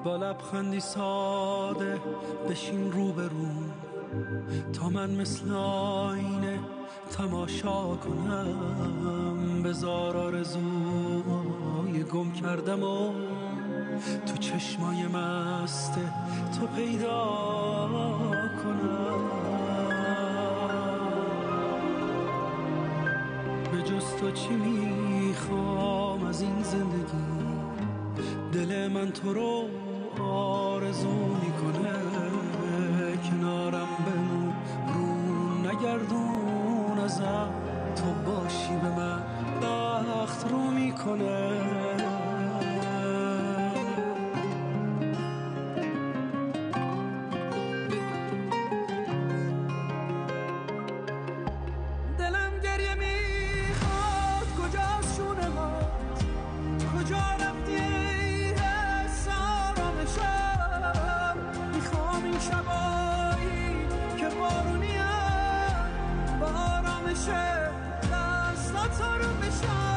با لبخندی ساده بشین رو به رو تا من مثل آینه تماشا کنم. بذار آرزوهای گم کردم و تو چشمای مست تو پیدا کنم. به جز تو چی میخوام از این زندگی؟ دل من تو رو آرزو میکنه. کنارم بمون رو نگردون ازم، تو باشی به من بخت رو میکنه. دلم گریه میخواد کجاست شونه ما، کجا رفتی ای حس آرامشم. میخوام این شبایی که بارونیم با آرامش دستات آروم بشم.